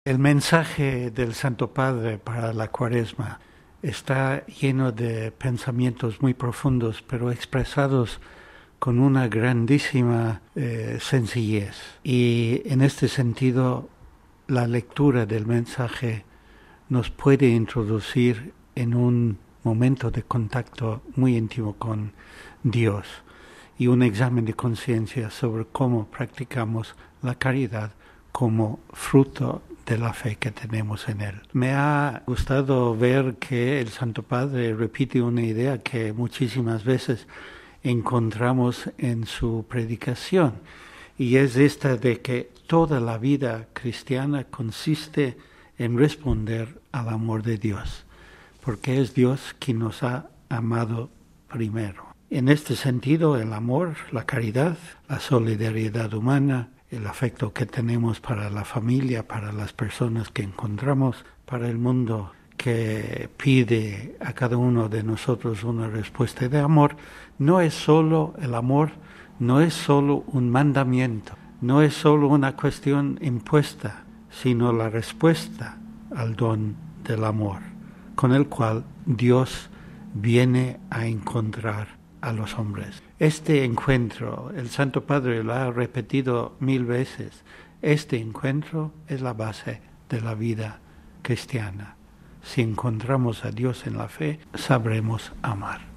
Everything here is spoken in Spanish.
El mensaje del Santo Padre para la Cuaresma está lleno de pensamientos muy profundos, pero expresados con una grandísima sencillez. Y en este sentido, la lectura del mensaje nos puede introducir en un momento de contacto muy íntimo con Dios y un examen de conciencia sobre cómo practicamos la caridad como fruto de la fe que tenemos en Él. Me ha gustado ver que el Santo Padre repite una idea que muchísimas veces encontramos en su predicación, y es esta de que toda la vida cristiana consiste en responder al amor de Dios, porque es Dios quien nos ha amado primero. En este sentido, el amor, la caridad, la solidaridad humana, el afecto que tenemos para la familia, para las personas que encontramos, para el mundo que pide a cada uno de nosotros una respuesta de amor, no es solo el amor, no es solo un mandamiento, no es solo una cuestión impuesta, sino la respuesta al don del amor, con el cual Dios viene a encontrar a los hombres. Este encuentro, el Santo Padre lo ha repetido 1000 veces, este encuentro es la base de la vida cristiana. Si encontramos a Dios en la fe, sabremos amar.